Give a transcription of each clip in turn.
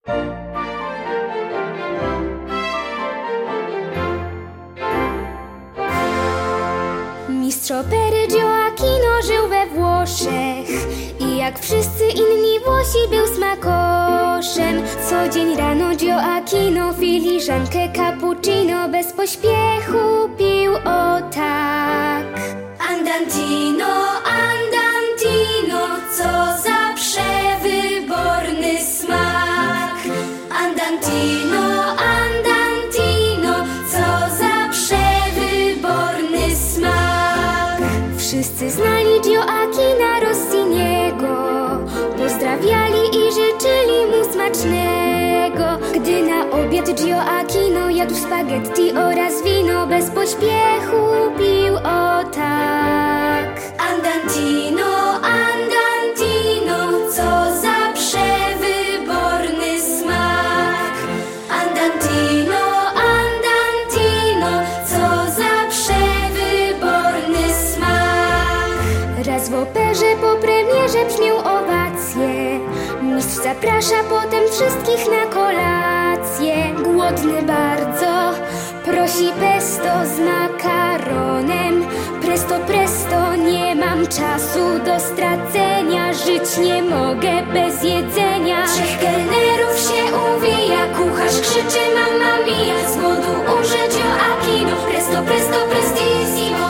Mistrz opery Gioacchino żył we Włoszech i jak wszyscy inni Włosi był smakoszem. Co dzień rano Gioacchino filiżankę cappuccino bez pośpiechu pił o tak. Andantino, andantino, co za przewyborny smak. Andantino, andantino, co za przewyborny smak. Wszyscy znali Gioacchina Rossiniego, pozdrawiali i życzyli mu smacznego. Gdy na obiad Gioacchino jadł spaghetti oraz wino, bez pośpiechu pił o tak. Andantino, andantino, co za przewyborny smak. Andantino, andantino, co za przewyborny smak. Raz w operze po premierze brzmią owacje. Mistrz zaprasza potem wszystkich na kolację. Głodny bardzo, prosi pesto z makaronem. Presto, presto, nie mam czasu do stracenia. Żyć nie mogę bez jedzenia. Trzech kelnerów się uwija, kucharz krzyczy mamma mia. Z głodu umrze Gioacchino. Presto, presto, prestissimo.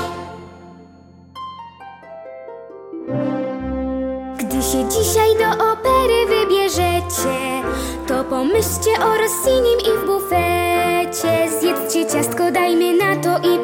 Gdy się dzisiaj do opery wybierzecie, to pomyślcie o Rossinim i w bufecie. Zjedzcie ciastko, dajmy na to i